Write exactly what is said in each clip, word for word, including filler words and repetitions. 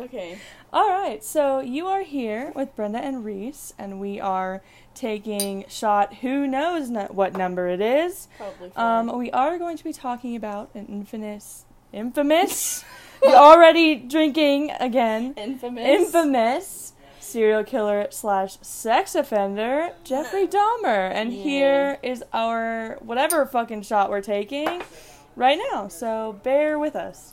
Okay. All right, so you are here with Brenda and Reese, and we are taking shot who knows no- what number it is. Probably four. Um, we are going to be talking about an infamous, infamous, already drinking again, Infamous. infamous serial killer slash sex offender, Jeffrey Dahmer. And Yeah. here is our whatever fucking shot we're taking right now, so bear with us.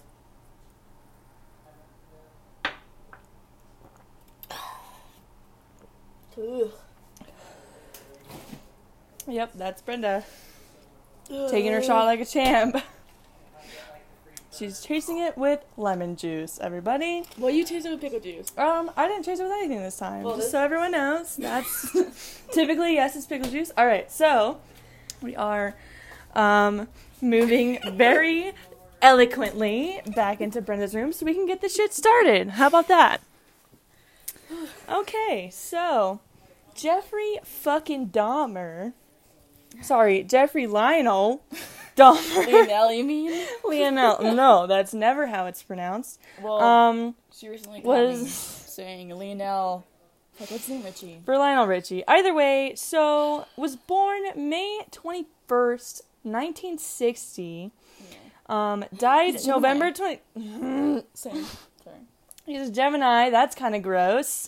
Ugh. Yep, that's Brenda. Taking her shot like a champ. She's chasing it with lemon juice, everybody. Well, you tasted with pickle juice. Um, I didn't chase it with anything this time. Well, just this- so everyone knows. That's typically, yes, it's pickle juice. Alright, so we are um moving very eloquently back into Brenda's room so we can get this shit started. How about that? Okay, so Jeffrey fucking Dahmer. Sorry, Jeffrey Lionel Dahmer. Lionel, you mean? Lionel. No, that's never how it's pronounced. Well, Um, she recently caught was me saying Lionel. Like, what's his name, Richie? for Lionel Richie. Either way, so was born May twenty-first, nineteen sixty. Um, died He's a Gemini. November twentieth. Same. Sorry. He's a Gemini. That's kind of gross.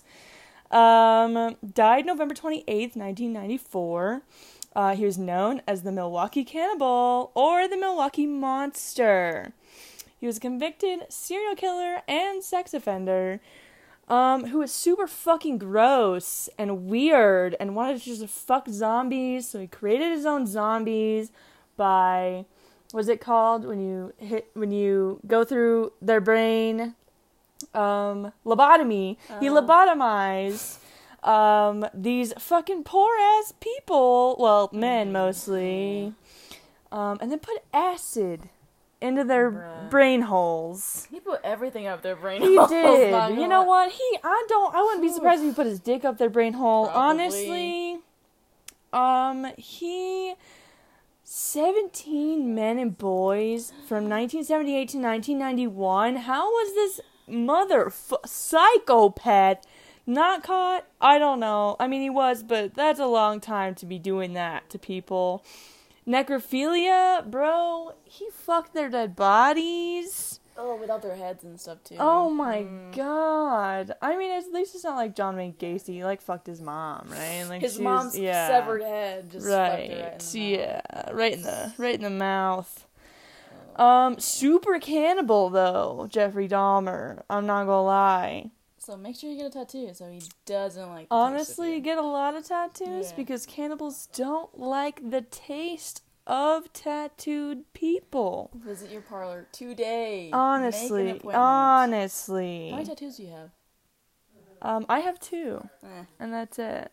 Um, died November twenty-eighth, nineteen ninety-four. Uh, he was known as the Milwaukee Cannibal or the Milwaukee Monster. He was a convicted serial killer and sex offender um, who was super fucking gross and weird and wanted to just fuck zombies. So he created his own zombies by, what's it called when you hit when you go through their brain? Um, lobotomy. He Oh. lobotomized um, these fucking poor ass people, well, men mostly, um, and then put acid into their Bruh. brain holes. He put everything up their brain. He holes, did. not You gonna know lie. what? He, I don't, I wouldn't be surprised if he put his dick up their brain hole. Probably. Honestly, um, he. seventeen men and boys from nineteen seventy-eight to nineteen ninety-one. How was this mother f- psychopath not caught? I don't know. I mean, he was, but that's a long time to be doing that to people. Necrophilia, bro, he fucked their dead bodies. Oh, without their heads and stuff, too. Oh my Mm. god. I mean, at least it's not like John Wayne Gacy. He, like, fucked his mom, right? Like, His she mom's was, yeah. severed head just fucked her Right. right in the mouth. Yeah. Right in the right in the mouth. Um, super cannibal though, Jeffrey Dahmer. I'm not gonna lie. So make sure you get a tattoo so he doesn't like the taste of Honestly, you. get a lot of tattoos Yeah. because cannibals don't like the taste of tattooed people. Visit your parlor today. Make Honestly, an appointment. honestly. How many tattoos do you have? Um, I have two, Eh, and that's it.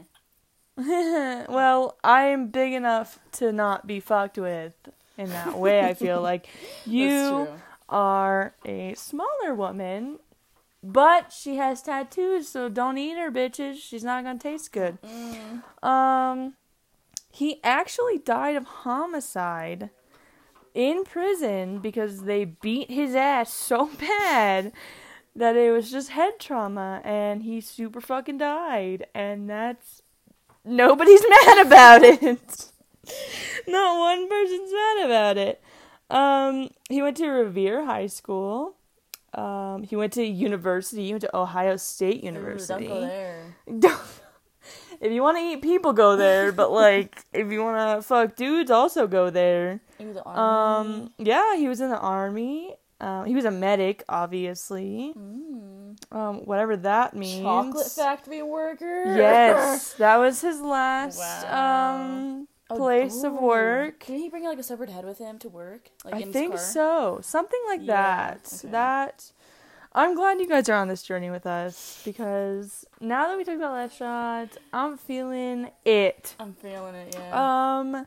eh. Well, I'm big enough to not be fucked with in that way, I feel like. You That's true. are a smaller woman, but she has tattoos, so don't eat her, bitches. She's not gonna taste good. Mm. Um, he actually died of homicide in prison because they beat his ass so bad that it was just head trauma, and he super fucking died, and that's... Nobody's mad about it. Not one person's mad about it. Um, he went to Revere High School. Um, he went to university. He went to Ohio State University. Ooh, don't go there. Don't- if you want to eat people, go there. But like, if you want to fuck dudes, also go there. He was an army. Um, yeah, he was in the army. Um, he was a medic, obviously. Mm. Um, whatever that means. Chocolate factory worker. Yes, that was his last Wow. um Oh, place of ooh. work. Did he bring like a severed head with him to work? Like I in his think car? so. Something like Yeah, that. okay. That I'm glad you guys are on this journey with us because now that we talked about last shot, I'm feeling it. I'm feeling it. Yeah. Um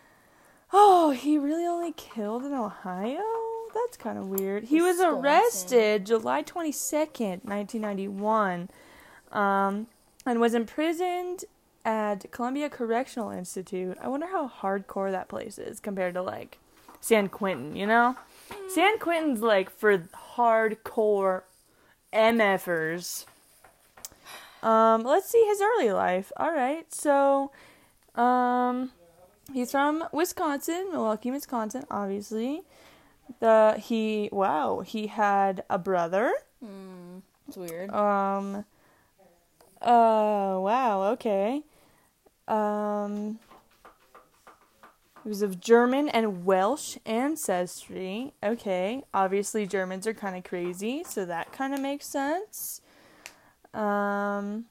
Oh, he really only killed in Ohio? That's kind of weird. He was Wisconsin. arrested July twenty-second, nineteen ninety-one. Um and was imprisoned at Columbia Correctional Institute. I wonder how hardcore that place is compared to like San Quentin, you know? San Quentin's like for hardcore MFers. Um, let's see his early life. All right, so, um, he's from Wisconsin, Milwaukee, Wisconsin, obviously. The, he, wow, he had a brother. Hmm, it's weird. Um, uh, wow, okay. Um, he was of German and Welsh ancestry. Okay, obviously Germans are kind of crazy, so that kind of makes sense. Um,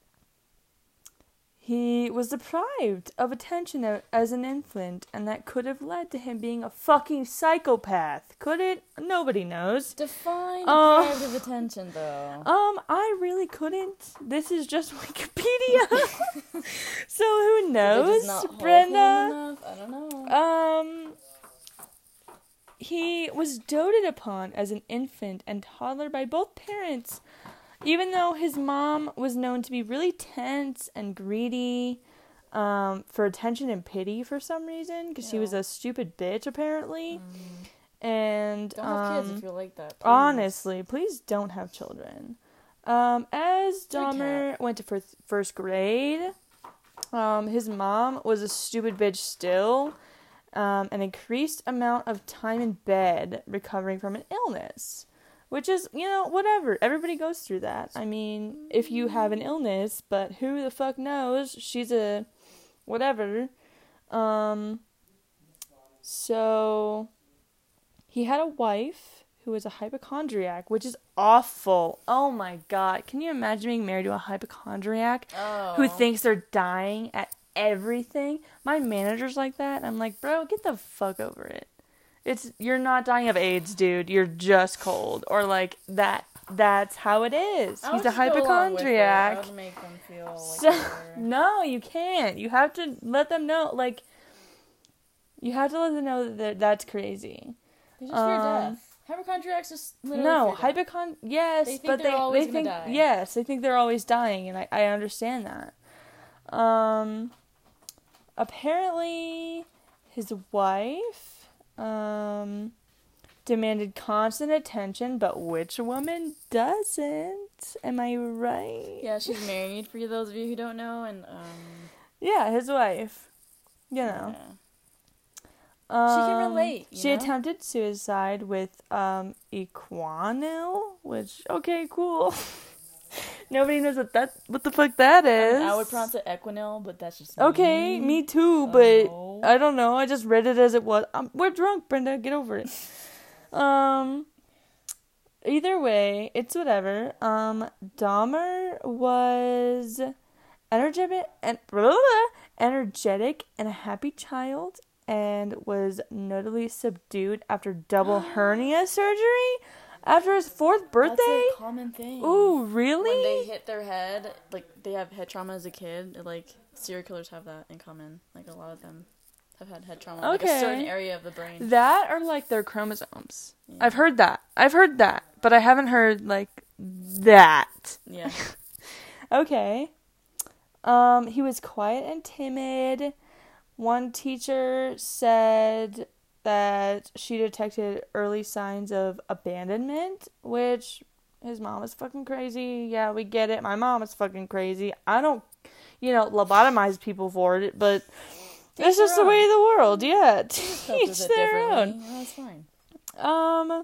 he was deprived of attention a- as an infant, and that could have led to him being a fucking psychopath. Could it? Nobody knows. Define Uh, deprived of attention, though. Um, I really couldn't. This is just Wikipedia. So who knows, not Brenda? enough? I don't know. Um, he was doted upon as an infant and toddler by both parents, even though his mom was known to be really tense and greedy um, for attention and pity for some reason, because she was Yeah. a stupid bitch, apparently. And Don't have um, kids if you're like that. Please. honestly, please don't have children. Um, as Good Dahmer went to first, first grade, um, his mom was a stupid bitch still. Um, an increased amount of time in bed recovering from an illness. Which is, you know, whatever. Everybody goes through that. I mean, if you have an illness, but who the fuck knows? She's a whatever. Um, so, he had a wife who was a hypochondriac, which is awful. Oh my god. Can you imagine being married to a hypochondriac Oh. who thinks they're dying at everything? My manager's like that, and I'm like, bro, get the fuck over it. It's, you're not dying of AIDS, dude. You're just cold. Or, like, that. That's how it is. I He's would a just go along with it. hypochondriac. I would make them feel like So, they're- no, you can't. You have to let them know, like, you have to let them know that they're- that's crazy. They just fear Um, death. Hypochondriacs just literally No, fear death. hypochon. Yes, They think but they're they always they gonna think die. yes, they think they're always dying, and I I understand that. Um, apparently, his wife um demanded constant attention, but which woman doesn't? Am I right? Yeah, she's married, for those of you who don't know, and, um... Yeah, his wife. You know. yeah. Um, can relate, you She know? attempted suicide with um Equanil, which okay, cool. Nobody knows what that what the fuck that is. I, mean, I would pronounce it Equinil, but that's just me. Okay, me too, but Oh. I don't know. I just read it as it was. Um, we're drunk, Brenda. Get over it. um. Either way, it's whatever. Um, Dahmer was energetic and blah, blah, blah, energetic and a happy child, and was notably subdued after double hernia surgery after his fourth birthday. That's a common thing. Ooh, really? When they hit their head, like, they have head trauma as a kid, it, like, serial killers have that in common. Like, a lot of them have had head trauma. Like, Okay. a certain area of the brain. That or like their chromosomes. Yeah. I've heard that. I've heard that, but I haven't heard like that. Yeah. Okay. Um, he was quiet and timid. One teacher said that she detected early signs of abandonment, which his mom is fucking crazy. Yeah, we get it. My mom is fucking crazy. I don't, you know, lobotomize people for it, but it's their just the own. way of the world. Yeah, Cope teach with it their own. differently. Well, that's fine. Um,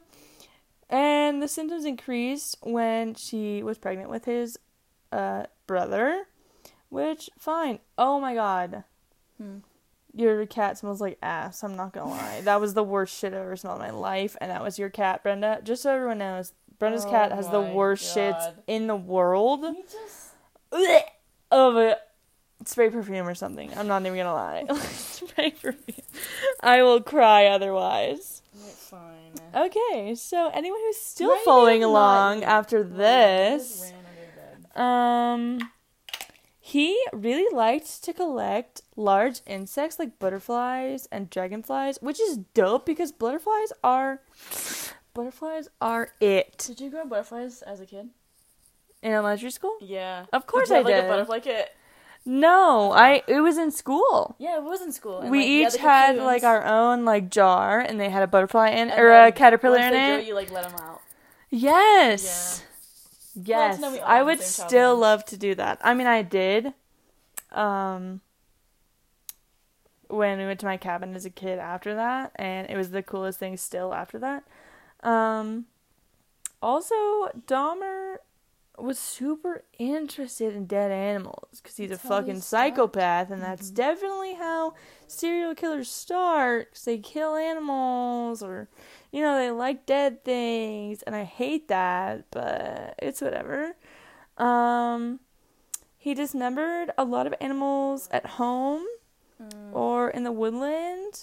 and the symptoms increased when she was pregnant with his uh brother, which fine. Oh my god, Hmm. your cat smells like ass. I'm not gonna lie, that was the worst shit I've ever smelled in my life, and that was your cat, Brenda. Just so everyone knows, Brenda's Oh cat has the my worst shits God. in the world. You just... Ugh. Oh my. Spray perfume or something. I'm not even gonna lie. Spray perfume. I will cry otherwise. It's fine. Okay, so anyone who's still Why following you along not- after Just this, ran under bed. um, he really liked to collect large insects like butterflies and dragonflies, which is dope because butterflies are, butterflies are it. Did you grow butterflies as a kid? In elementary school? Yeah. Of course did you I have, like, did. a butterfly kit? No, I, it was in school. Yeah, it was in school. And, We like, you each the had cocoons, like our own like jar, and they had a butterfly in and or then a caterpillar once in they it. Grew, you like let them out. Yes. Yes, know we all I have would the same still childhood. love to do that. I mean, I did. Um, when we went to my cabin as a kid after that, and it was the coolest thing still after that. Um, also, Dahmer was super interested in dead animals because he's That's a how they fucking start. psychopath, and that's Mhm. definitely how serial killers start, because they kill animals, or, you know, they like dead things, and I hate that, but it's whatever. Um, he dismembered a lot of animals at home Mm. or in the woodland.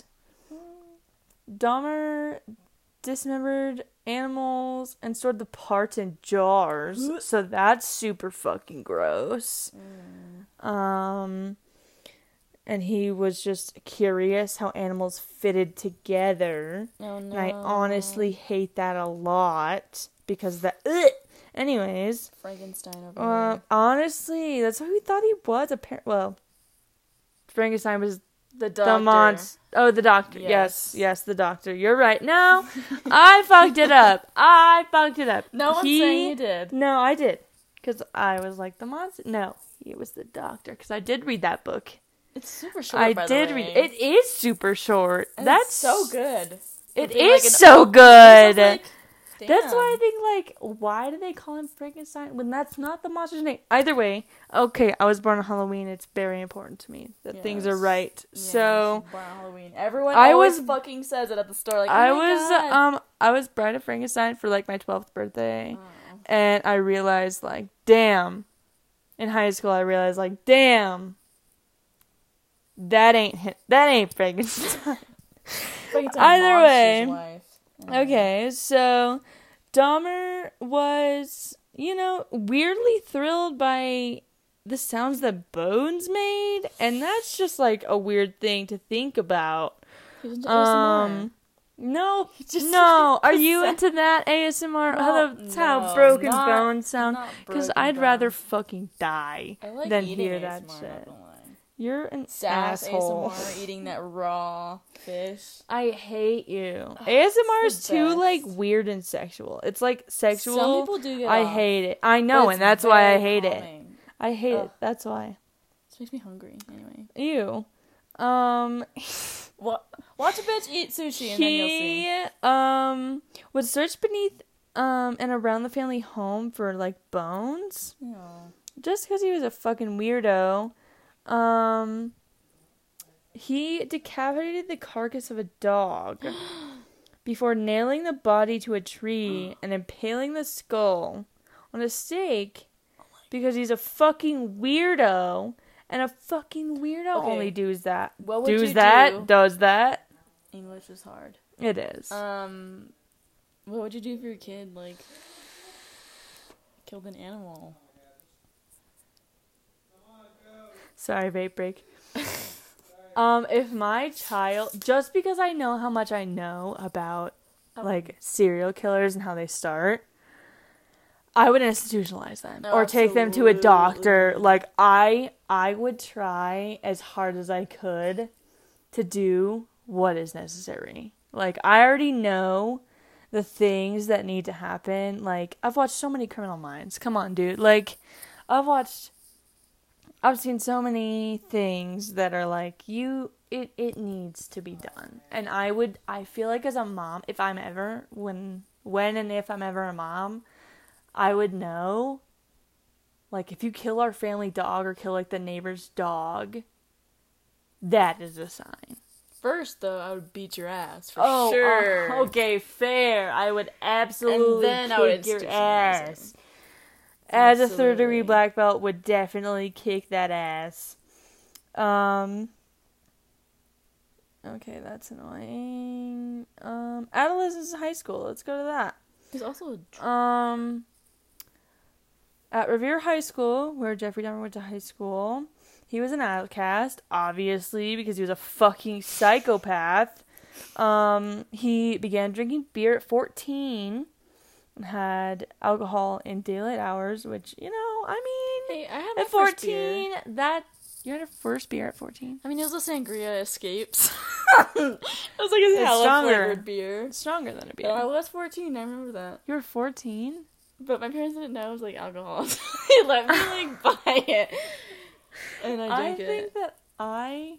Dahmer dismembered animals and stored the parts in jars, so that's super fucking gross. Mm. Um, and he was just curious how animals fitted together. Oh, no. And I honestly hate that a lot because that. Ugh! Anyways, Frankenstein over uh, here. honestly, that's what we thought he was. Appar- well, Frankenstein was The the doctor. monster. Oh, the doctor. Yes. Yes. yes, the doctor. You're right. No, I fucked it up. I fucked it up. No one's He- saying you did. No, I did. Because I was like, the monster. No, he was the doctor. Because I did read that book. It's super short, I by did the way. read. It is super short. And That's it's so good. It For being, is like, an so old- good. Like, That's why I damn. think, like, why do they call him Frankenstein when that's not the monster's name? Either way, okay, I was born on Halloween. It's very important to me that things are Yes. right. Yeah, So, born on Halloween. Everyone I always was- fucking says it at the store. Like, oh I my was, God. um, I was Bride of Frankenstein for, like, my twelfth birthday. Oh. And I realized, like, damn. In high school, I realized, like, damn. That ain't him. That ain't Frankenstein. Frankenstein Either monster's way. wife. Okay, so Dahmer was, you know, weirdly thrilled by the sounds that bones made, and that's just like a weird thing to think about. He was into A S M R. Um, no, Just no. like Are the you sound- into that A S M R? No, how the, how no, broken not- bones sound? not Because broken I'd rather bones. fucking die I like than eating hear A S M that R, shit. not gonna lie. You're an Sass asshole. A S M R, eating that raw fish. I hate you. A S M R it's is the too best. like weird and sexual. It's like sexual. Some people do get I off, hate it. I but know, it's and that's why I very hate it. calming. I hate Ugh. it. That's why. This makes me hungry. Anyway, Ew. Um, well, watch a bitch eat sushi, and then you'll see. he um would search beneath um and around the family home for like bones, Yeah. just because he was a fucking weirdo. Um, he decapitated the carcass of a dog before nailing the body to a tree and impaling the skull on a stake because he's a fucking weirdo, and a fucking weirdo Okay. only does that. What would does you that, do? does that. English is hard. It is. Um, what would you do if your kid like killed an animal? Sorry, vape break. um, if my child, just because I know how much I know about like serial killers and how they start, I would institutionalize them No, or take them to a absolutely. doctor. Like I, I would try as hard as I could to do what is necessary. Like I already know the things that need to happen. Like I've watched so many Criminal Minds. Come on, dude. Like I've watched. I've seen so many things that are like, you, it, it needs to be done. And I would, I feel like as a mom, if I'm ever, when, when and if I'm ever a mom, I would know, like, if you kill our family dog or kill, like, the neighbor's dog, that is a sign. First, though, I would beat your ass for Oh, sure. uh, okay, fair. I would absolutely And then I would kick your institutionalize ass. him. As a third degree Absolutely. black belt, would definitely kick that ass. Um. Okay, that's annoying. Um, adolescence and high school. Let's go to that. He's also a dr- Um, at Revere High School, where Jeffrey Dahmer went to high school, he was an outcast, obviously, because he was a fucking psychopath. Um, he began drinking beer at fourteen and had alcohol in daylight hours, which, you know, I mean, Hey, I had my at first beer. fourteen, that, you had a first beer at fourteen? I mean, it was a sangria escapes. It was like a It's hella stronger. flavored beer. It's stronger than a But I beer. was fourteen. I remember that. You were fourteen? But my parents didn't know it was, like, alcohol. So they let me, like, buy it. And I drank it. I think that I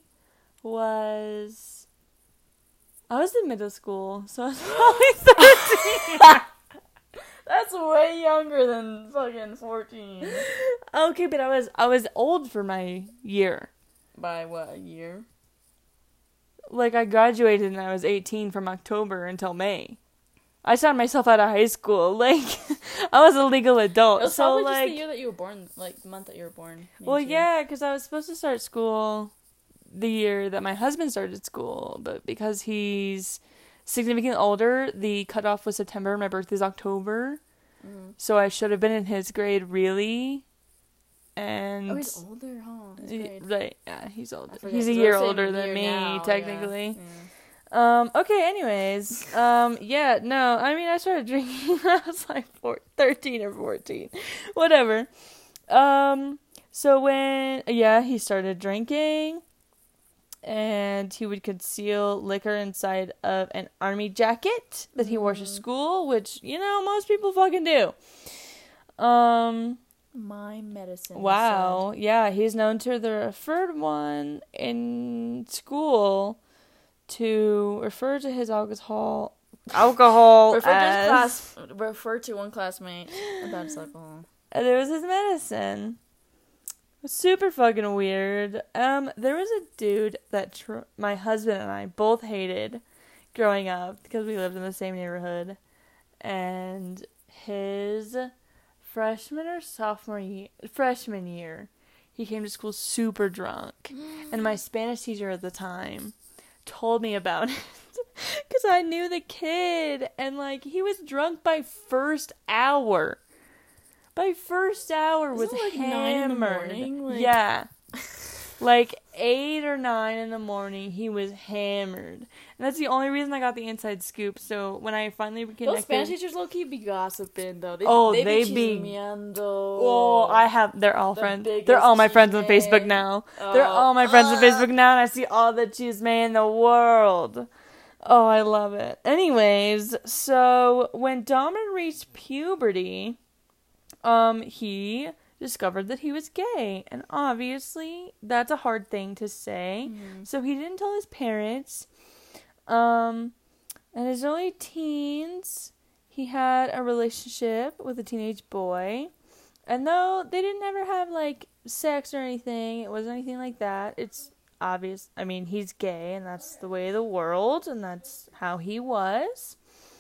was... I was in middle school, so I was probably thirteen. That's way younger than fucking fourteen. Okay, but I was I was old for my year. By what, a year? Like, I graduated and I was eighteen from October until May. I signed myself out of high school. Like, I was a legal adult. It was so, probably like, just the year that you were born, like, the month that you were born. Well, too. yeah, because I was supposed to start school the year that my husband started school, but because he's significantly older, the cutoff was September, my birthday's October, mm-hmm. so I should have been in his grade, really, and... Oh, he's older, huh? His grade. Right, yeah, he's older. Forget, He's a so year same older than year me, now, technically. Yeah. Yeah. Um, okay, anyways, um, yeah, no, I mean, I started drinking when I was like four, thirteen or fourteen, whatever. Um, so when, yeah, he started drinking, and he would conceal liquor inside of an army jacket that he wore to school, which, you know, most people fucking do. Um, My medicine. wow, yeah, he's known to the referred one in school to refer to his alcohol alcohol refer as to class, refer to one classmate about his alcohol. And it was his medicine. It was super fucking weird. Um, there was a dude that tr- my husband and I both hated growing up because we lived in the same neighborhood, and his freshman or sophomore year, freshman year, he came to school super drunk, and my Spanish teacher at the time told me about it because I knew the kid, and like he was drunk by first hour. By first hour was Isn't it, like, hammered. nine in the morning? Like... Yeah, like eight or nine in the morning, he was hammered, and that's the only reason I got the inside scoop. So when I finally connected, those Spanish teachers low key be gossiping though. They, oh, they, they be. be. Chismeando. Oh, I have. They're all The friends. biggest They're all my friends on chisme. Facebook now. They're Oh, all my friends on uh. Facebook now, and I see all the chisme in the world. Oh, I love it. Anyways, so when Dahmer reached puberty, um, he discovered that he was gay, and obviously that's a hard thing to say. Mm-hmm. So he didn't tell his parents. Um, in his early teens, he had a relationship with a teenage boy, and though they didn't ever have like sex or anything, it wasn't anything like that. It's obvious. I mean, he's gay, and that's the way of the world, and that's how he was.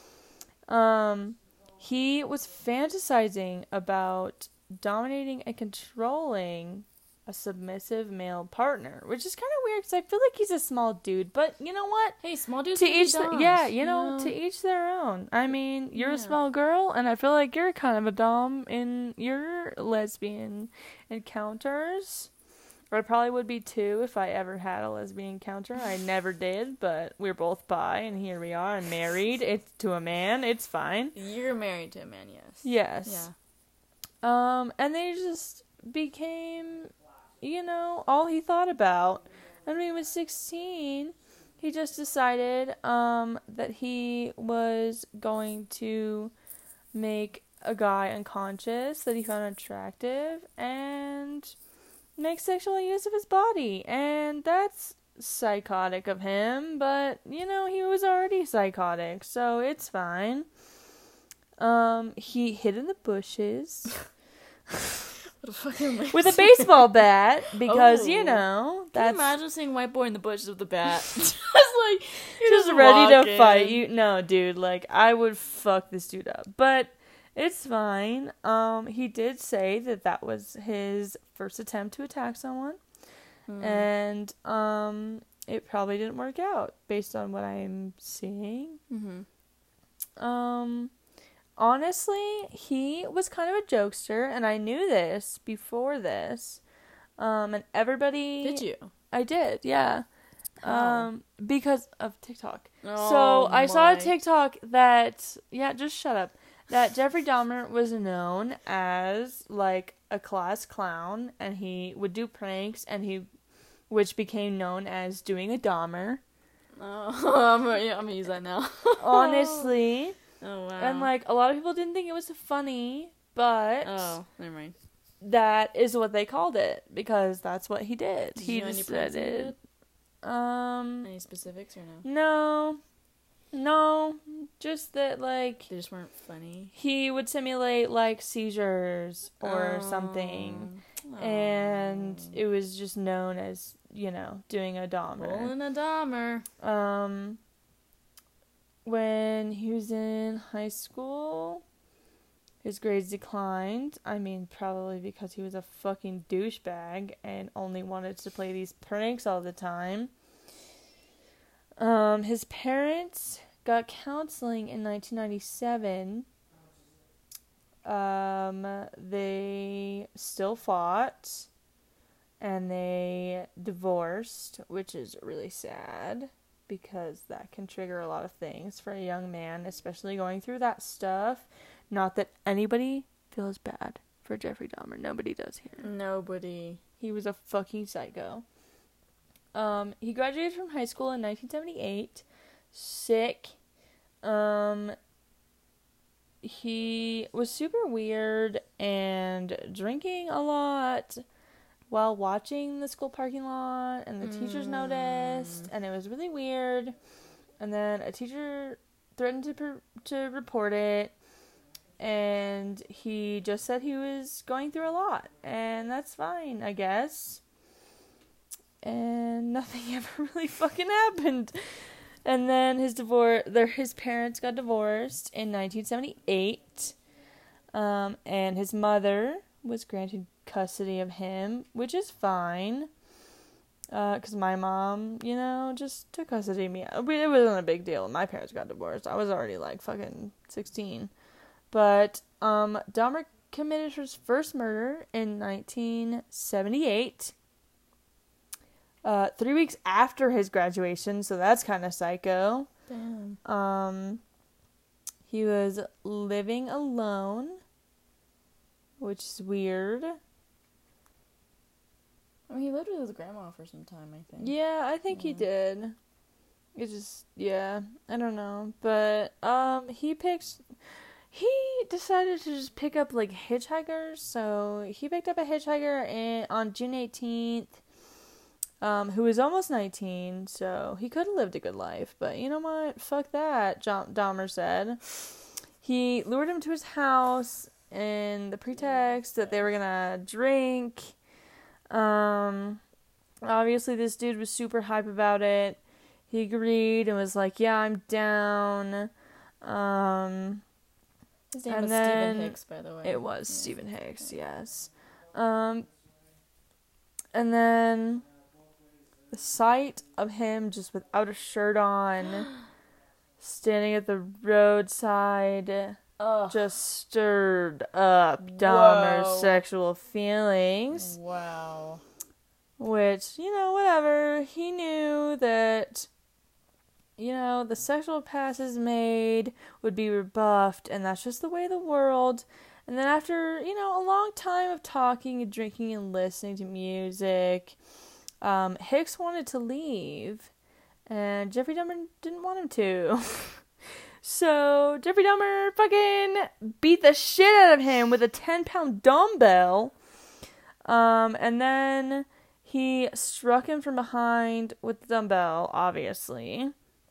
Um, he was fantasizing about dominating and controlling a submissive male partner, which is kind of weird because I feel like he's a small dude, but you know what? Hey, small dudes To can be each, th- doms, yeah, you know, know? to each their own. I mean, you're Yeah. a small girl, and I feel like you're kind of a dom in your lesbian encounters. Or I probably would be too if I ever had a lesbian encounter. I never did, but we're both bi, and here we are. I'm married. It's to a man. It's fine. You're married to a man, yes. Yes. Yeah. Um, and they just became, you know, all he thought about. And when he was sixteen, he just decided um that he was going to make a guy unconscious that he found attractive and make sexual use of his body. And that's psychotic of him, but, you know, he was already psychotic, so it's fine. Um, he hid in the bushes with a baseball bat because, Oh. you know, Can that's you imagine seeing a white boy in the bushes with a bat? just like, you're just just ready to walking. fight you. No, dude, like, I would fuck this dude up, but it's fine. Um, he did say that that was his first attempt to attack someone, Mm. and um, it probably didn't work out based on what I'm seeing. Mm-hmm. Um, honestly, he was kind of a jokester, and I knew this before this. Um, and everybody... Did you? I did, yeah. How? Um, because of TikTok. Oh, so I saw a my. TikTok that... Yeah, just shut up. That Jeffrey Dahmer was known as, like, a class clown, and he would do pranks, and he... which became known as doing a Dahmer. Oh, I'm, yeah, I'm gonna use that now. Honestly... Oh, wow. And, like, a lot of people didn't think it was funny, but Oh, never mind. that is what they called it, because that's what he did. Did he you know just any said it. Um, Any specifics or no? no. No. Just that, like, They just weren't funny. he would simulate, like, seizures or Oh. something. Oh. And it was just known as, you know, doing a Dahmer. Pulling a Dahmer. Um, when he was in high school, his grades declined. I mean, probably because he was a fucking douchebag and only wanted to play these pranks all the time. Um, his parents got counseling in nineteen ninety-seven. Um, they still fought, and they divorced, which is really sad, because that can trigger a lot of things for a young man, especially going through that stuff. Not that anybody feels bad for Jeffrey Dahmer. Nobody does here. Nobody. He was a fucking psycho. Um, he graduated from high school in nineteen seventy-eight. Sick. Um, he was super weird and drinking a lot while watching the school parking lot, and the mm. teachers noticed, and it was really weird. And then a teacher threatened to per- to report it, and he just said he was going through a lot, and that's fine, I guess. And nothing ever really fucking happened. And then his divorce, their his parents got divorced in nineteen seventy-eight, um, and his mother was granted custody of him, which is fine, because uh, my mom, you know, just took custody of me. It wasn't a big deal. My parents got divorced. I was already, like, fucking sixteen. But um, Dahmer committed his first murder in nineteen seventy-eight. Uh, three weeks after his graduation, so that's kind of psycho. Damn. Um, he was living alone, which is weird. I mean, he lived with his grandma for some time, I think. Yeah, I think yeah. he did. It just, yeah, I don't know. But, um, he picked, he decided to just pick up, like, hitchhikers. So, he picked up a hitchhiker in, on June eighteenth. Um, who was almost nineteen, so he could have lived a good life. But you know what? Fuck that, John- Dahmer said. He lured him to his house in the pretext that they were gonna drink. Um, obviously this dude was super hype about it. He agreed and was like, yeah, I'm down. Um, his name was Stephen Hicks, by the way. It was yeah. Stephen Hicks, yes. Um, and then the sight of him just without a shirt on, standing at the roadside, Ugh. just stirred up Dahmer's Whoa. sexual feelings. Wow. Which, you know, whatever. He knew that, you know, the sexual passes made would be rebuffed, and that's just the way of the world. And then after, you know, a long time of talking and drinking and listening to music, Um, Hicks wanted to leave, and Jeffrey Dahmer didn't want him to. So, Jeffrey Dahmer fucking beat the shit out of him with a ten-pound dumbbell. Um, and then he struck him from behind with the dumbbell, obviously.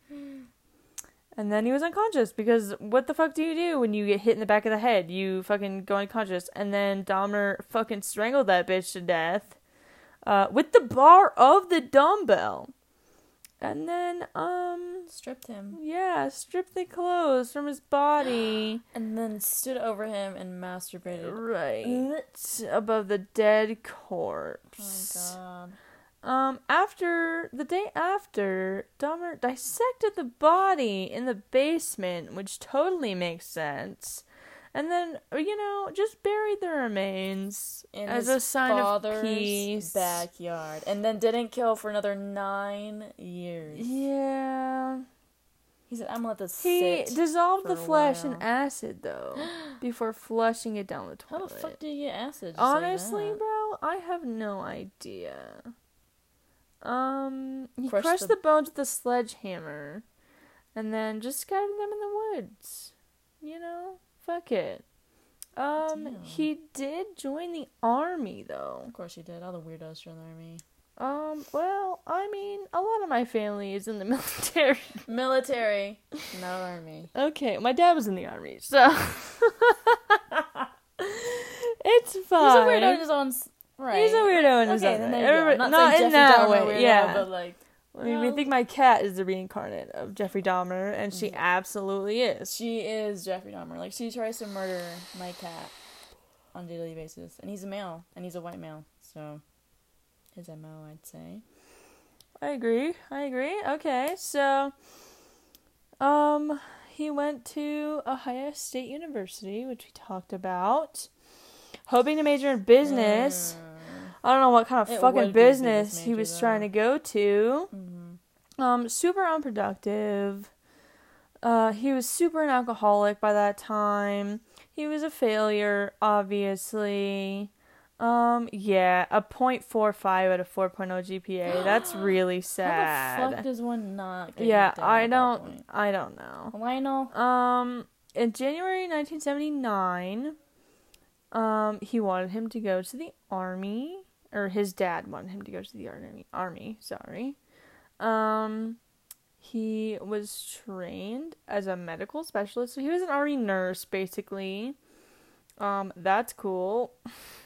And then he was unconscious, because what the fuck do you do when you get hit in the back of the head? You fucking go unconscious. And then Dahmer fucking strangled that bitch to death. Uh, with the bar of the dumbbell. And then, um... stripped him. Yeah, stripped the clothes from his body. And then stood over him and masturbated. Right. Above the dead corpse. Oh, my God. Um, after, the day after, Dahmer dissected the body in the basement, which totally makes sense. And then, you know, just buried the remains in as a sign of peace. Backyard. And then didn't kill for another nine years. Yeah. He said, I'm gonna let this he sit. He dissolved the flesh while. in acid, though, before flushing it down the toilet. How the fuck do you get acid? Honestly, like bro, I have no idea. Um, he crushed, crushed the... the bones with a sledgehammer, and then just scattered them in the woods. you know, fuck it. Um, Damn. he did join the army, though. Of course he did. All the weirdos joined the army. Um, well, I mean, a lot of my family is in the military. Military, not army. Okay, my dad was in the army, so it's fine. He's a weirdo in his own s- right. He's a weirdo in his okay, own then way. there you go. Everybody- Not, not saying in Jeffrey that Dahmer way, weirdo, yeah. but like, I mean, well, we think my cat is the reincarnate of Jeffrey Dahmer, and she Yeah. absolutely is. she is Jeffrey Dahmer. Like, she tries to murder my cat on a daily basis, and he's a male, and he's a white male, so his M O, I'd say. I agree. I agree. Okay, so, um, he went to Ohio State University, which we talked about, hoping to major in business. Mm. I don't know what kind of It fucking would be a business business he major, was though. trying to go to. Mm-hmm. Um, super unproductive. Uh, he was super an alcoholic by that time. He was a failure, obviously. Um, yeah, a point four five out of four point oh G P A. That's really sad. How the fuck does one not get yeah, kicked out I at that don't, point? I don't know. Lionel? Um, in January nineteen seventy-nine, um, he wanted him to go to the army, or his dad wanted him to go to the army. Army, sorry. Um, he was trained as a medical specialist, so he was an army nurse, basically. Um, that's cool.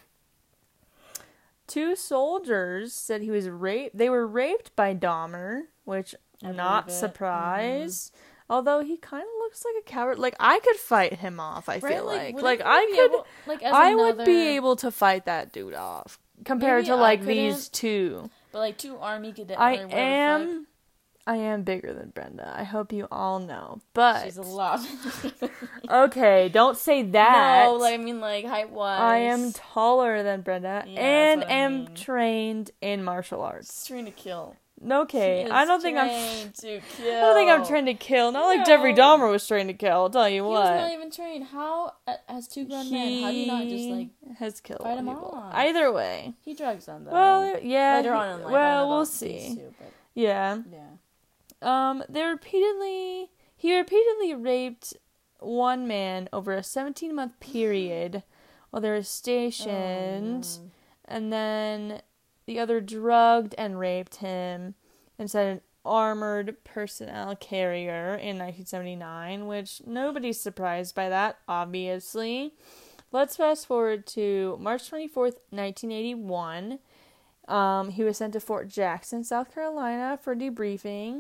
Two soldiers said he was raped. They were raped by Dahmer, which I not believe it. surprised. Although he kind of looks like a coward. Like, I could fight him off, I Right, feel like. would Like, it I be could, able- like, as I would be another- able to fight that dude off. Compared Maybe to, I like, couldn't, these two. But like two army cadets. I or whatever the am, I am bigger than Brenda. I hope you all know. But, fuck. She's a lot. okay, don't say that. No, like I mean, like height wise. I am taller than Brenda Yeah, and that's what I am mean. trained in martial arts. She's trained to kill. Okay, She I is don't think I'm. trained to kill. I don't think I'm trained to kill. Not like No. Jeffrey Dahmer was trained to kill. I'll tell you He what. was not even trained. How, uh, as two grown men, how do you not just like He has killed fight 'em people. off? Either way. he drugs them though? Well, yeah. later he- on in life. I don't well, know we'll about these see. two, but Yeah. yeah. Um. They repeatedly. He repeatedly raped one man over a seventeen-month period while they were stationed, Oh, no. and then the other drugged and raped him inside an armored personnel carrier in nineteen seventy-nine, which nobody's surprised by that, obviously. Let's fast forward to March twenty-fourth, nineteen eighty-one. Um, he was sent to Fort Jackson, South Carolina for debriefing.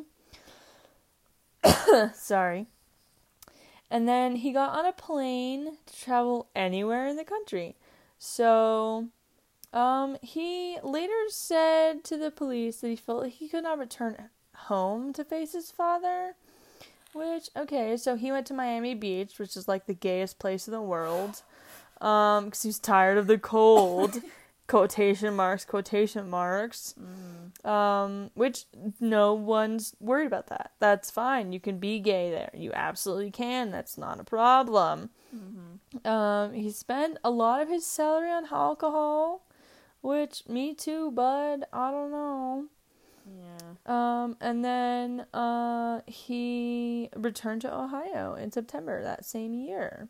Sorry. And then he got on a plane to travel anywhere in the country. So, um, he later said to the police that he felt like he could not return home to face his father. Which, okay, so he went to Miami Beach, which is like the gayest place in the world. Um, because he's tired of the cold. Quotation marks, quotation marks. Mm. Um, which no one's worried about that. That's fine. You can be gay there. You absolutely can. That's not a problem. Mm-hmm. Um, he spent a lot of his salary on alcohol, which, me too, bud. I don't know. Yeah. Um, and then, uh, he returned to Ohio in September that same year.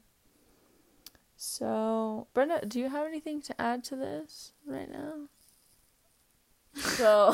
So, Brenda, do you have anything to add to this right now? So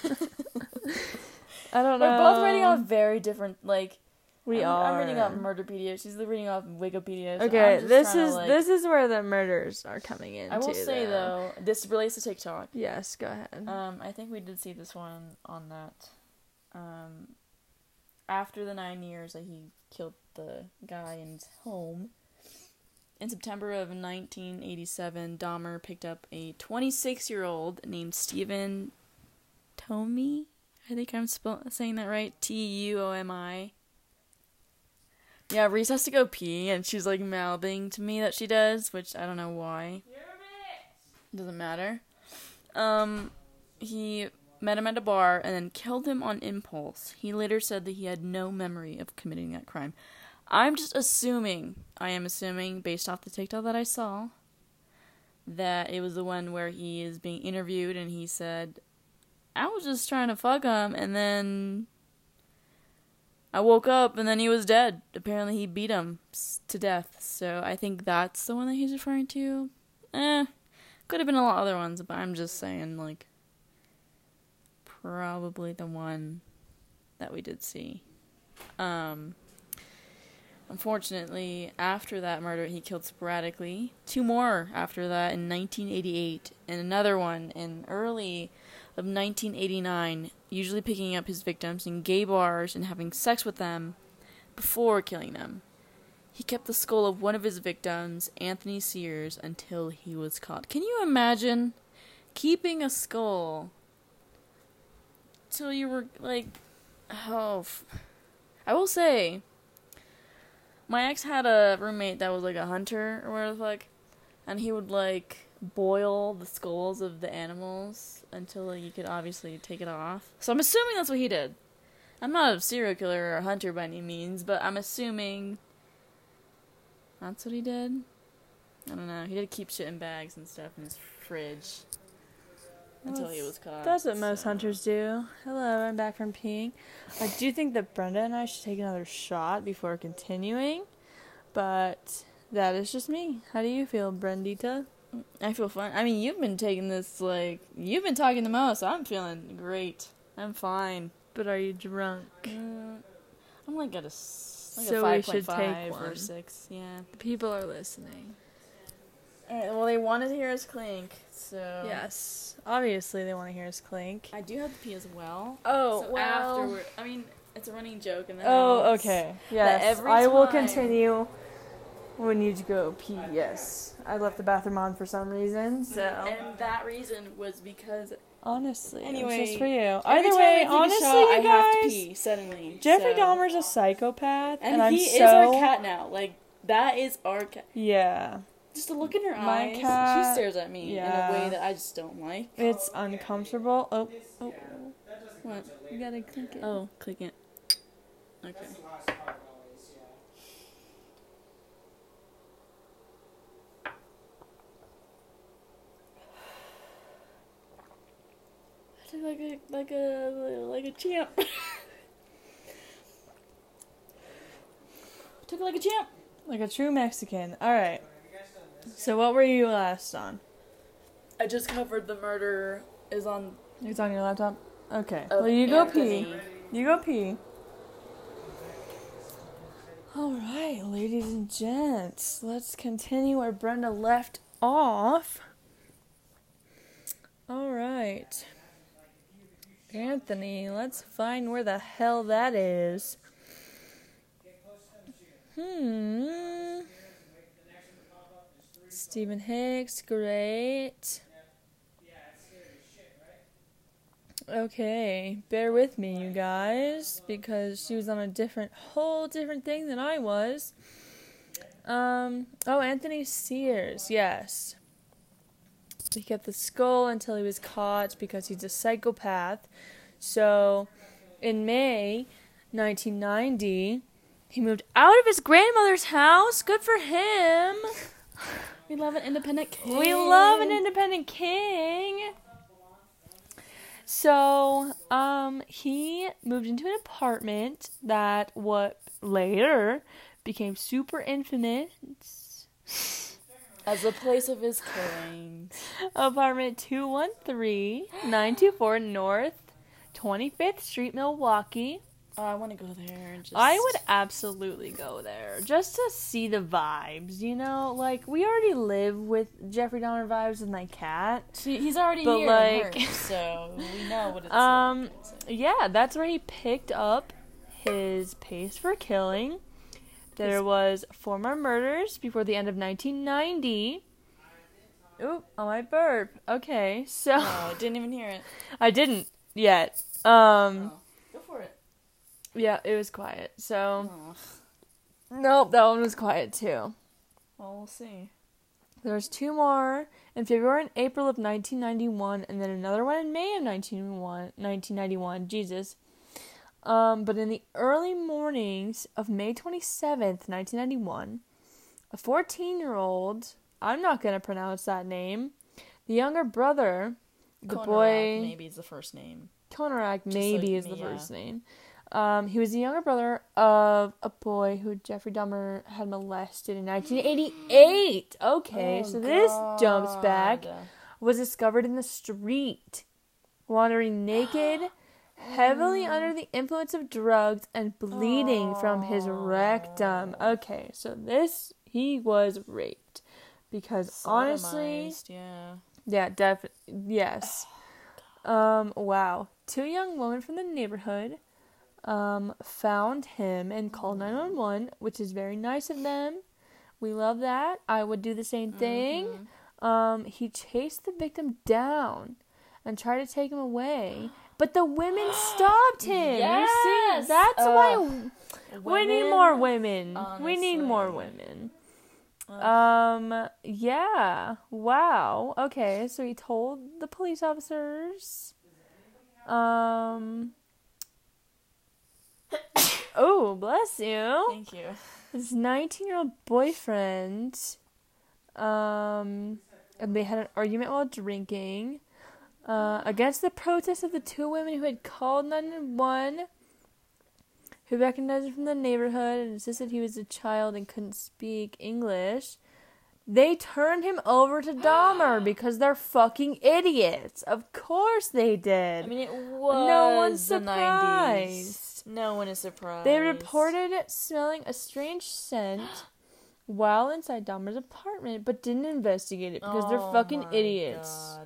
I don't know. we're both reading off very different. Like We I'm, are. I'm reading off Murderpedia. She's reading off Wikipedia. So Okay, I'm just this trying to, is like, this is where the murders are coming in. I will too, say though, this relates to TikTok. Yes, go ahead. Um, I think we did see this one on that. Um, after the nine years that he killed the guy in his home, in September of nineteen eighty-seven, Dahmer picked up a twenty-six-year-old named Stephen Tomi. I think I'm spell- saying that right. T U O M I. Yeah, Reese has to go pee, and she's like mouthing to me that she does, which I don't know why. You're a bitch. Doesn't matter. Um, he met him at a bar and then killed him on impulse. He later said that he had no memory of committing that crime. I'm just assuming, I am assuming, based off the TikTok that I saw, that it was the one where he is being interviewed and he said, I was just trying to fuck him, and then I woke up and then he was dead. Apparently he beat him to death. So I think that's the one that he's referring to. Eh, could have been a lot of other ones, but I'm just saying, like, probably the one that we did see. Um, unfortunately, after that murder, he killed sporadically. Two more after that in nineteen eighty-eight, and another one in early of nineteen eighty-nine, usually picking up his victims in gay bars and having sex with them before killing them. He kept the skull of one of his victims, Anthony Sears, until he was caught. Can you imagine keeping a skull till you were, like, oh, f- I will say, my ex had a roommate that was, like, a hunter, or whatever the fuck, and he would, like, boil the skulls of the animals until, like, you could obviously take it off. So I'm assuming that's what he did. I'm not a serial killer or a hunter by any means, but I'm assuming that's what he did. I don't know. He did keep shit in bags and stuff in his fridge until he was caught. That's what most so. hunters do. Hello, I'm back from peeing. I do think that Brenda and I should take another shot before continuing, but that is just me. How do you feel, Brendita? I feel fine. I mean, you've been taking this, like, you've been talking the most. I'm feeling great. I'm fine. But are you drunk? Uh, I'm like at a, like So a five we should point take five or one. six. Yeah. People are listening. Alright, well, they wanted to hear us clink, so. Yes. Obviously, they want to hear us clink. I do have to pee as well. Oh, so well. afterward, I mean, it's a running joke in the Oh, house. okay. Yes. every I will time- continue when you go pee. Yes. I left the bathroom on for some reason, so. And that reason was because Honestly, Anyway, it's just for you. every Either time way, I take a honestly, shot, you I guys, have to pee suddenly. Jeffrey so. Dahmer's a psychopath, and, and, I'm he so is our cat now. Like, that is our cat. yeah. Just to look in her My eyes, cat- she stares at me yeah. in a way that I just don't like. It's uncomfortable. Oh, oh, What? you gotta click it. Oh, click it. Okay. I took like a like a like a champ. Took it like a champ. Like a true Mexican. All right. So what were you last on? I just covered the murder is on. It's on your laptop. Okay. of Well, you go Anthony. pee. You go pee. All right, ladies and gents, let's continue where Brenda left off. All right. Anthony, let's find where the hell that is. Hmm. Stephen Hicks, great. Okay, bear with me, you guys, because she was on a different, whole different thing than I was. Um, oh, Anthony Sears, yes. He kept the skull until he was caught because he's a psychopath. So, in May nineteen ninety, he moved out of his grandmother's house. Good for him. We love an independent king. We love an independent king. So, um, he moved into an apartment that what later became super infamous. As the place of his killings. Apartment two one three, nine two four North twenty-fifth Street, Milwaukee. Oh, I want to go there and just. I would absolutely go there just to see the vibes, you know? Like, we already live with Jeffrey Dahmer vibes with my cat. She, he's already But, here, like- in hers, so we know what it's Um, like. yeah, that's where he picked up his pace for killing. There was four more murders before the end of nineteen ninety. Oop, oh, I burp. Okay, so... Oh, I didn't even hear it. I didn't yet. Um, Oh. Go for it. yeah, it was quiet. So, Oh. nope, that one was quiet too. Well, we'll see. There was two more in February and April of nineteen ninety-one, and then another one in May of nineteen ninety-one. Jesus. Um, but in the early mornings of May twenty-seventh, nineteen ninety-one, a fourteen-year-old, I'm not going to pronounce that name, the younger brother, the Konorak, boy... maybe is the first name. Konorak Just maybe like is the me, yeah. first name. Um, he was the younger brother of a boy who Jeffrey Dahmer had molested in nineteen eighty-eight. Okay, Oh, so this jumps back. God. Was discovered in the street, wandering naked, heavily under the influence of drugs, and bleeding from his rectum. Okay, so this, he was raped. Because honestly, Sodomized, yeah. yeah, def, yes. Um, wow. Two young women from the neighborhood um, found him and called nine one one, which is very nice of them. We love that. I would do the same thing. Mm-hmm. Um, he chased the victim down and tried to take him away, but the women stopped him. Yes! You see, that's Ugh. why we need Women, more women. We need honestly. more women. Ugh. Um, yeah. Wow. Okay, so he told the police officers. Um. Oh, bless you. Thank you. His nineteen-year-old boyfriend. Um, and they had an argument while drinking. Uh, against the protest of the two women who had called nine one one, who recognized him from the neighborhood and insisted he was a child and couldn't speak English. They turned him over to Dahmer because they're fucking idiots. Of course they did. I mean, it was No one's the nineties. surprised. No one is surprised. They reported smelling a strange scent while inside Dahmer's apartment, but didn't investigate it because they're Oh fucking my idiots.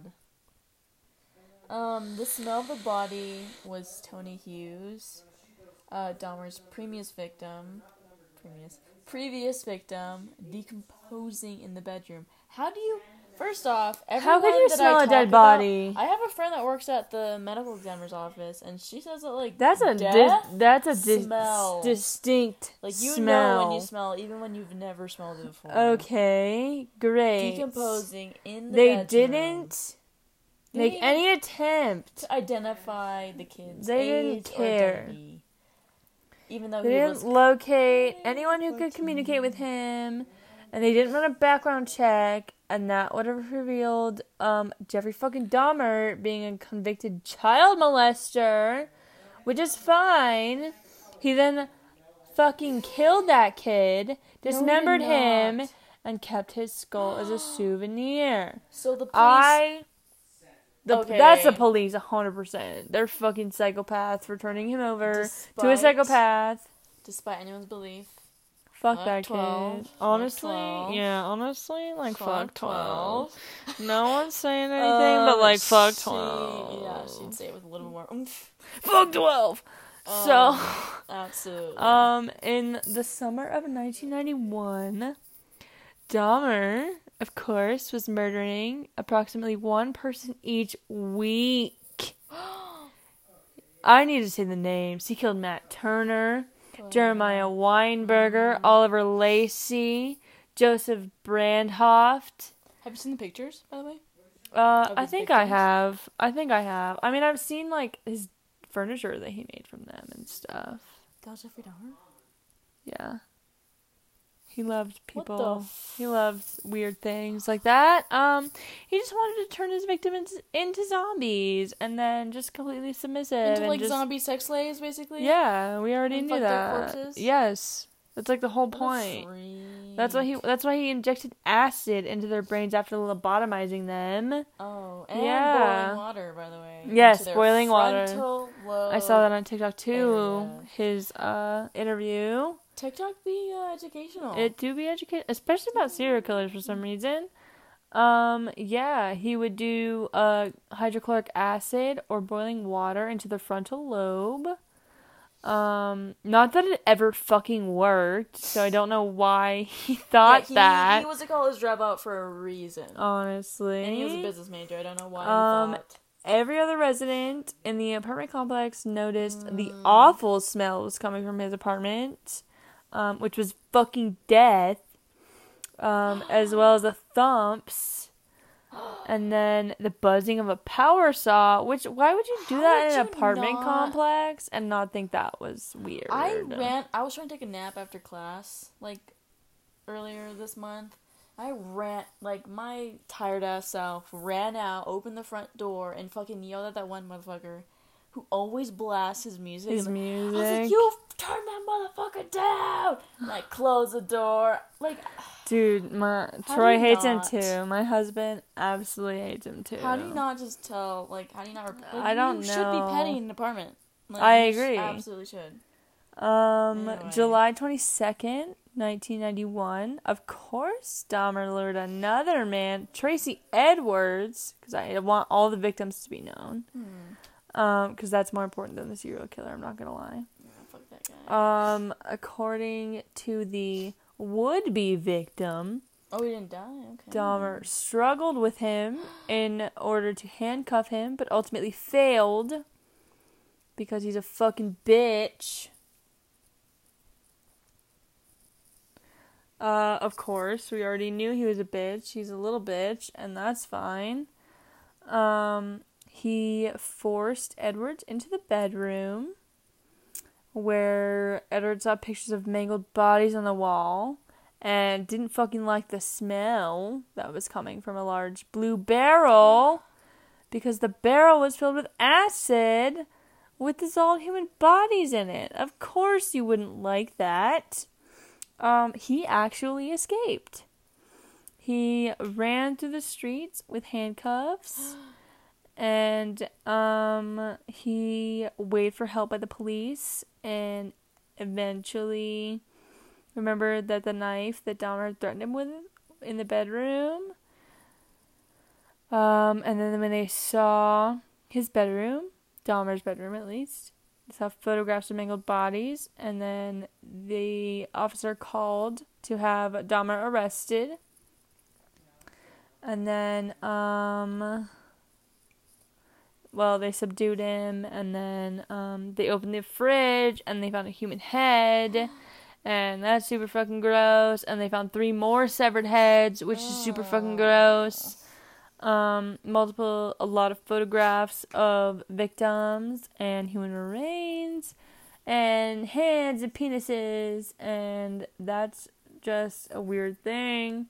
God. Um, the smell of the body was Tony Hughes, uh, Dahmer's previous victim, previous, previous victim, decomposing in the bedroom. How do you? First off, everyone How could you that smell I a dead talk about- body? I have a friend that works at the medical examiner's office, and she says that like That's a death dis- that's a dis- smell. distinct like you smell. know when you smell, even when you've never smelled it before. Okay, great. Decomposing in the They bedroom. didn't They make didn't any attempt. to identify the kid's They age didn't or care. identity. Even though They he didn't was locate anyone who could communicate with him, and they didn't run a background check, and that would have revealed um, Jeffrey fucking Dahmer being a convicted child molester, which is fine. He then fucking killed that kid, dismembered did him, not. and kept his skull as a souvenir. so the police. I. The, Okay. That's the police, one hundred percent. They're fucking psychopaths for turning him over to a Despite- psychopath. Despite anyone's belief, Fuck Fuck that twelve. kid. Fuck Honestly, twelve. yeah, honestly, like fuck, Fuck twelve. twelve. No one's saying anything but Um, like fuck she- twelve. Yeah, she'd say it with a little more oomph. Fuck twelve. Um, So, Absolutely. um, in the summer of nineteen ninety-one, Dahmer, of course, was murdering approximately one person each week. I need to say the names. He killed Matt Turner, Jeremiah Weinberger, Oliver Lacey, Joseph Brandhoft. Have you seen the pictures, by the way? Uh, Of I his think I victims? have. I think I have. I mean, I've seen like his furniture that he made from them and stuff. That was Jeffrey Dahmer? Yeah. He loved What the people. f- He loved weird things like that. Um, he just wanted to turn his victim into, into zombies and then just completely submissive Into and like just zombie sex slaves, basically? yeah, we already And knew fuck their that. corpses? Yes, that's like the whole What a point. freak. That's why he. That's why he injected acid into their brains after lobotomizing them. Oh, and Yeah. boiling water, by the way. Yes, into their boiling water. frontal lobe. I saw that on TikTok too. area. His uh interview. TikTok be uh, educational. It do be educated, especially about serial killers for some reason. Um, yeah, he would do uh hydrochloric acid or boiling water into the frontal lobe. Um, not that it ever fucking worked, so I don't know why he thought yeah, he, that. He was a college dropout for a reason. honestly, And he was a business major. I don't know why Um, he thought. Every other resident in the apartment complex noticed the Mm. awful smells coming from his apartment, um, which was fucking death, um, as well as the thumps, and then the buzzing of a power saw. Which why would you do How that would in an you apartment not- complex and not think that was weird? I ran. I was trying to take a nap after class, like earlier this month. I ran, like my tired ass self ran out, opened the front door, and fucking yelled at that one motherfucker, who always blasts his music. His like, music. I was like, you turn that motherfucker down! And I close the door. Like, dude, my How Troy do you hates not? him too. My husband absolutely hates him too. how do you not just tell, like, how do you not... Rep- like, I don't you know. should be petting an apartment. Like, I you sh- agree. absolutely should. Um, Anyway. July twenty-second, nineteen ninety-one. Of course, Dahmer lured another man, Tracy Edwards, because I want all the victims to be known. Hmm. Um, because that's more important than the serial killer, I'm not gonna lie. Yeah, fuck that guy. Um, according to the would-be victim, Oh, he didn't die? Okay. Dahmer struggled with him in order to handcuff him, but ultimately failed because he's a fucking bitch. Uh, of course, we already knew he was a bitch. He's a little bitch, and that's fine. Um, he forced Edwards into the bedroom, where Edwards saw pictures of mangled bodies on the wall, and didn't fucking like the smell that was coming from a large blue barrel, because the barrel was filled with acid with dissolved human bodies in it. Of course you wouldn't like that. Um, he actually escaped. He ran through the streets with handcuffs, and um, he waited for help by the police, and eventually remembered that the knife that Dahmer threatened him with in the bedroom. Um, and then when they saw his bedroom, Dahmer's bedroom at least, saw photographs of mangled bodies, and then the officer called to have Dahmer arrested. And then, um, well, they subdued him, and then um, they opened the fridge, and they found a human head, and that's super fucking gross. And they found three more severed heads, which is super fucking gross. Um, multiple, a lot of photographs of victims and human remains and hands and penises, and that's just a weird thing.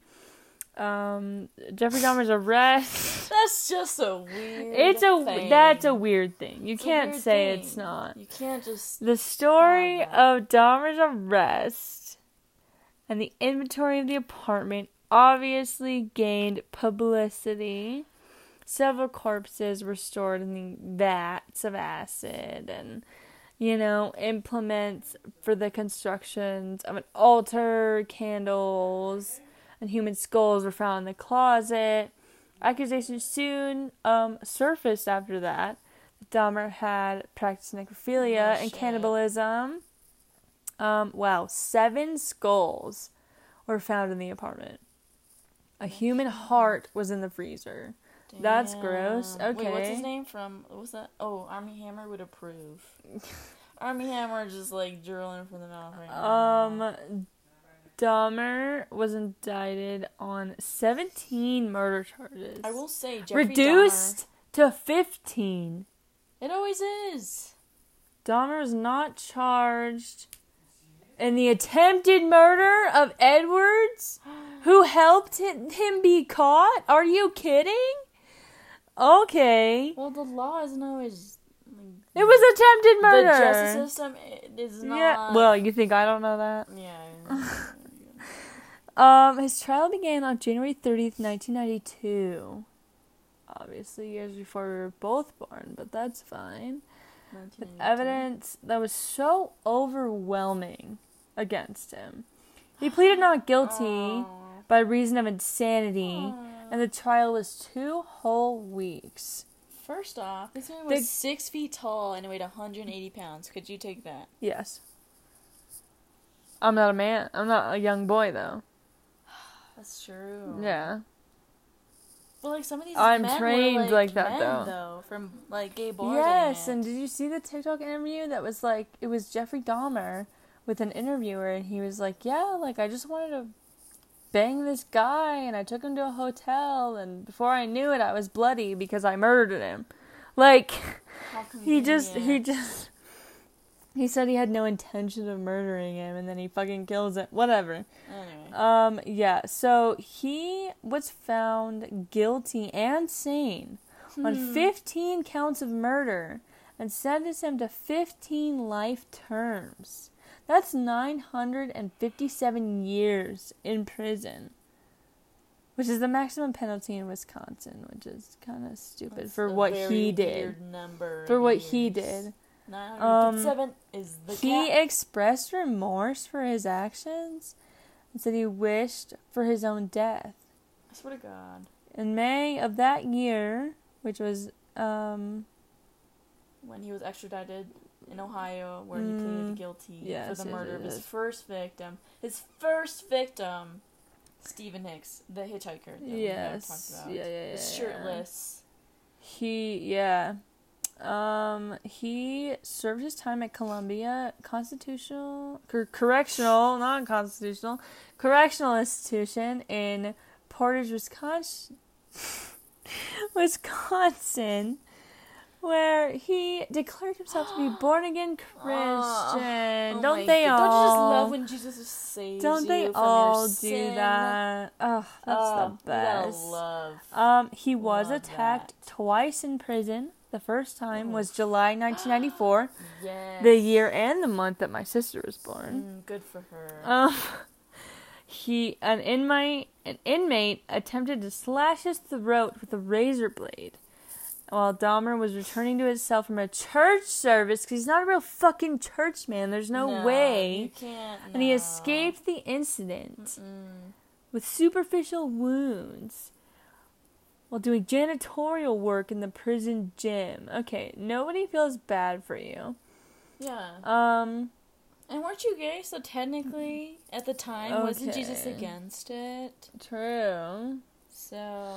Um, Jeffrey Dahmer's arrest. That's just a weird It's a thing. that's a weird thing. You It's a can't weird say thing. it's not. You can't just... The story Oh, of Dahmer's arrest and the inventory of the apartment obviously gained publicity. Several corpses were stored in the vats of acid, and, you know, implements for the constructions of an altar, candles, and human skulls were found in the closet. Accusations soon um, surfaced after that. Dahmer had practiced necrophilia Oh, and shit. cannibalism. Um, wow, seven skulls were found in the apartment. A human heart was in the freezer. That's gross. Damn. Wait, what's Okay. his name from... What was that? Oh, Army Hammer would approve. Army Hammer just, like, drooling from the mouth right now. Um, Dahmer was indicted on seventeen murder charges. I will say, Jeffrey Reduced to fifteen. Dahmer... It always is. Dahmer was not charged in the attempted murder of Edwards, who helped him him be caught. Are you kidding? Okay. Well, the law isn't always... Like, It was attempted murder. the justice system is not... Yeah. Well, you think I don't know that? Yeah. Um, his trial began on January thirtieth, nineteen ninety-two. Obviously, years before we were both born, but that's fine. With evidence that was so overwhelming against him. He pleaded not guilty Oh. by reason of insanity, Oh. and the trial was two whole weeks. First off, this man was The- six feet tall and weighed one hundred eighty pounds. Could you take that? Yes. I'm not a man. I'm not a young boy, though. That's true. Yeah. But like some of these I'm men trained were, like, like that, men, though. though. From like gay bars. Yes, and and did you see the TikTok interview that was like, it was Jeffrey Dahmer with an interviewer, and he was like, yeah, like, I just wanted to bang this guy, and I took him to a hotel, and before I knew it, I was bloody because I murdered him. Like, How he just, he convenient. just, he said he had no intention of murdering him, and then he fucking kills it. Whatever. Anyway. Um, yeah, so he was found guilty and sane on Hmm. fifteen counts of murder and sentenced him to fifteen life terms. That's nine hundred fifty-seven years in prison, which is the maximum penalty in Wisconsin, which is kind of stupid That's for a what very he did. weird number For of what years. he did. nine hundred fifty-seven um, is the He cap. expressed remorse for his actions and said he wished for his own death. I swear to God. In May of that year, which was um, when he was extradited in Ohio, where he pleaded guilty yes, for the yes, murder yes, of his yes. first victim. His first victim, Stephen Hicks, the hitchhiker. That Yes. we talked about. Yeah, yeah, yeah. The shirtless. He, yeah. Um, he served his time at Columbia Constitutional, cor- Correctional, not Constitutional, Correctional Institution in Portage, Wisconsin, Wisconsin, where he declared himself to be born again Christian. Oh, don't my they God. all? Don't you just love when Jesus saves Don't you they from all your do sin? that? Oh, that's Oh, the best. You gotta love. Um, he was Love attacked that. twice in prison. The first time Oh. was July nineteen ninety-four, Yes. the year and the month that my sister was born. Mm, good for her. Um, he an inmate an inmate attempted to slash his throat with a razor blade while Dahmer was returning to his cell from a church service, because he's not a real fucking church man. There's no, no way. You can't. And he no. escaped the incident Mm-mm. with superficial wounds while doing janitorial work in the prison gym. Okay, nobody feels bad for you. Yeah. Um, And weren't you gay? So technically, at the time, wasn't Jesus Okay. against it? true. So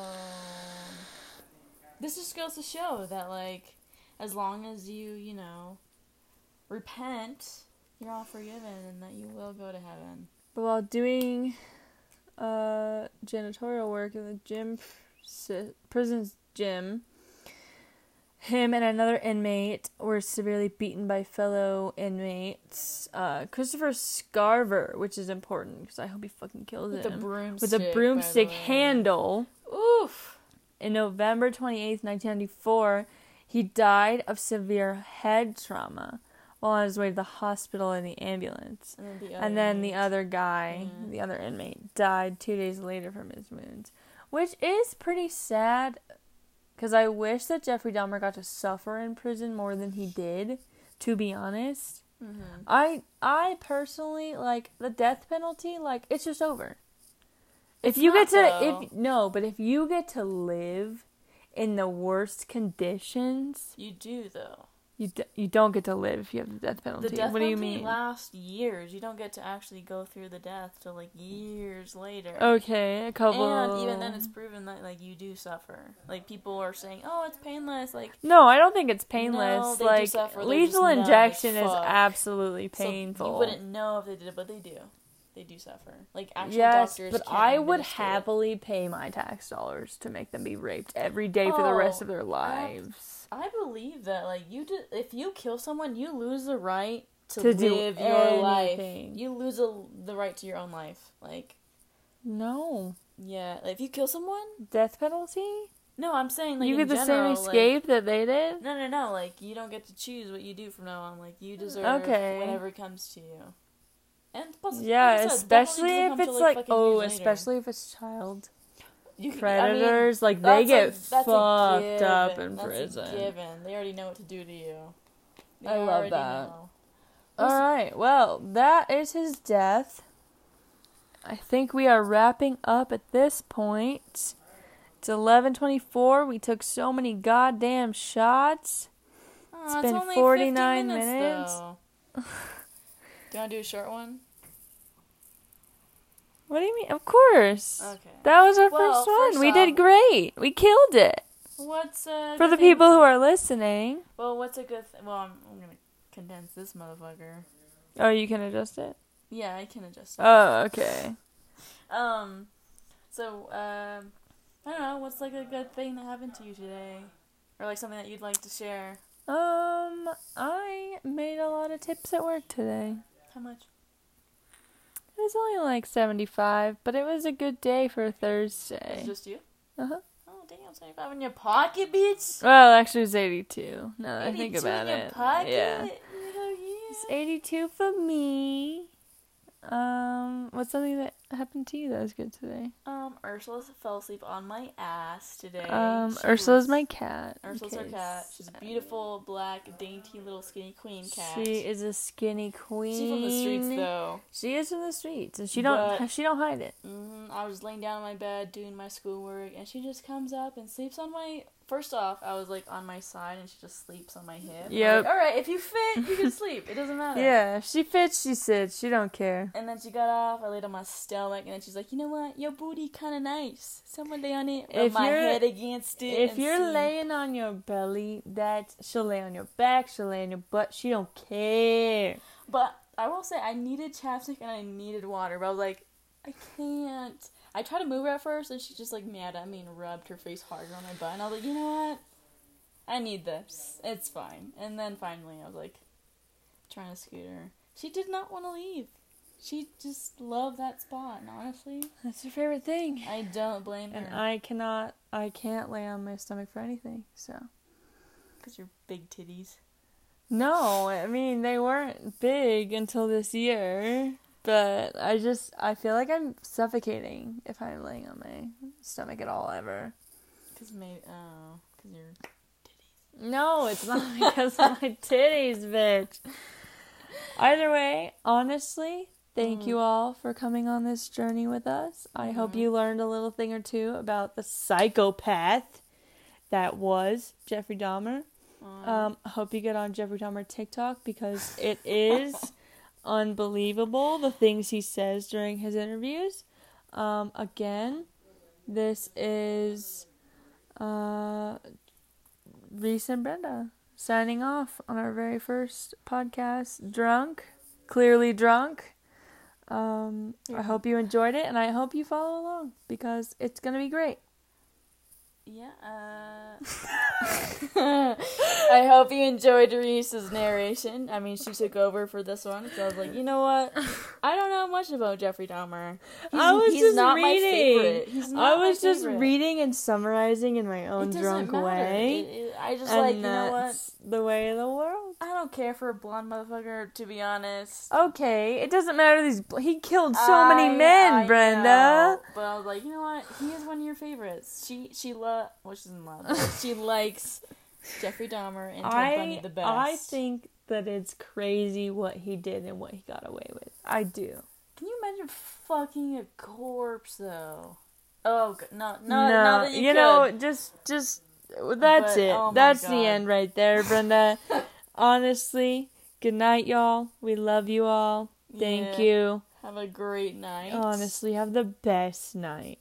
this just goes to show that, like, as long as you, you know, repent, you're all forgiven, and that you will go to heaven. But while doing uh, janitorial work in the gym, prison's gym, him and another inmate were severely beaten by fellow inmates. Uh, Christopher Scarver, which is important because I hope he fucking kills With him. a broomstick. With a broomstick by the way. handle. Oof. In November twenty-eighth, nineteen ninety-four, he died of severe head trauma while on his way to the hospital in the ambulance. And then the other, And then the other guy, Yeah. the other inmate, died two days later from his wounds. Which is pretty sad, because I wish that Jeffrey Dahmer got to suffer in prison more than he did, to be honest. Mm-hmm. I I personally, like, the death penalty, like, it's just over. If It's you not, get to, though. if no, but if you get to live in the worst conditions, You do, though. you d- you don't get to live if you have the death penalty. The death what do you penalty mean? lasts years. You don't get to actually go through the death till, like, years later. Okay, a couple. And even then, it's proven that, like, you do suffer. Like, people are saying, "Oh, it's painless." Like, No, I don't think it's painless. No, they do like, suffer. They're lethal just numb as injection is fuck. absolutely painful. So you wouldn't know if they did it, but they do. They do suffer. Like, actual Yes, doctors but can't I would administer it. happily pay my tax dollars to make them be raped every day for the rest Oh, of their lives. I believe that, like, you do, if you kill someone, you lose the right to, To do live your life. anything. You lose a, the right to your own life. Like, No. yeah, like, if you kill someone, Death penalty? no, I'm saying, like, you in get the general, same like, escape that they did? no, no, no. Like, you don't get to choose what you do from now on. Like, you deserve Okay. whatever comes to you. And plus, Yeah, like I said, especially definitely if doesn't come it's till, like, fucking oh, years later. especially if it's child You can- predators, like, they that's get a, that's a fucked up given. in That's prison. A given. They already know what to do to you. They I love already that. know. Alright, well, that is his death. I think we are wrapping up at this point. It's eleven twenty-four. We took so many goddamn shots. Oh, It's it's been only forty-nine fifty minutes. Though. Do you want to do a short one? What do you mean? Of course. Okay. That was our Well, first one. first we off- did great. We killed it. What's uh For good the thing- people who are listening. Well, what's a good? Th- well, I'm, I'm gonna condense this motherfucker. Oh, you can adjust it? Yeah, I can adjust. It. Oh, okay. Um, so um, I don't know. What's like a good thing that happened to you today, or like something that you'd like to share? Um, I made a lot of tips at work today. How much? It was only like seventy-five, but it was a good day for a Is Thursday. it just you? Uh-huh. Oh damn, seventy-five in your pocket, bitch. Well, actually, it's eighty-two. No, I think eighty-two about in your it. pocket? Yeah. Hell yeah. It's eighty-two for me. Um, what's something that happened to you that was good today? Um, Ursula fell asleep on my ass today. Um, She Ursula's was- my cat. in Ursula's her case- cat. She's a beautiful, black, dainty little skinny queen cat. She is a skinny queen. She's from the streets, though. She is from the streets, and she don't. But- she don't hide it. hmm I was laying down on my bed doing my schoolwork, and she just comes up and sleeps on my. First off, I was like on my side, and she just sleeps on my hip. Yep. Like, all right, if you fit, you can sleep. It doesn't matter. Yeah, if she fits, she sits. She don't care. And then she got off. I laid on my stomach, and then she's like, "You know what? Your booty kind of nice. Someone lay on it. Rub If my you're- head against it. If and you're sleep." laying on your belly, that she'll lay on your back. She'll lay on your butt. She don't care. But I will say, I needed chapstick and I needed water. But I was like, I can't. I tried to move her at first, and she just like mad at me and rubbed her face harder on my butt. And I was like, you know what? I need this. It's fine. And then finally, I was like, trying to scoot her. She did not want to leave. She just loved that spot. And honestly, That's her favorite thing. I don't blame And her. I cannot. I can't lay on my stomach for anything. So. Because you're big titties. No, I mean they weren't big until this year. But I just I feel like I'm suffocating if I'm laying on my stomach at all ever. Because maybe, oh, because you're titties. No, it's not because of my titties, bitch. Either way, honestly, thank Mm. you all for coming on this journey with us. I hope Mhm. you learned a little thing or two about the psychopath that was Jeffrey Dahmer. Um, Um, I hope you get on Jeffrey Dahmer TikTok because it is unbelievable the things he says during his interviews. Um, again, this is uh, Reese and Brenda signing off on our very first podcast. Drunk, clearly drunk. Um, I Yeah. hope you enjoyed it, and I hope you follow along because it's gonna be great. Yeah, uh... I hope you enjoyed Reese's narration. I mean, she took over for this one, so I was like, you know what? I don't know much about Jeffrey Dahmer. He's, I was he's just not reading. my favorite. He's not I was my just favorite. reading and summarizing in my It own doesn't drunk matter. way. It- it- I just and like, you know what? that's the way of the world. I don't care for a blonde motherfucker, to be honest. Okay, it doesn't matter. These he killed so I- many men, I Brenda. know, but I was like, you know what? He is one of your favorites. She she love well, she doesn't love, but she likes Jeffrey Dahmer and Ted Bundy I the best. I think that it's crazy what he did and what he got away with. I do. Can you imagine fucking a corpse though? Oh g- no, no, no, not that you, you could. know, just just that's But, it. oh my That's the God. end right there, Brenda. Honestly, good night, y'all. We love you all. Thank Yeah. you. Have a great night. Honestly, have the best night.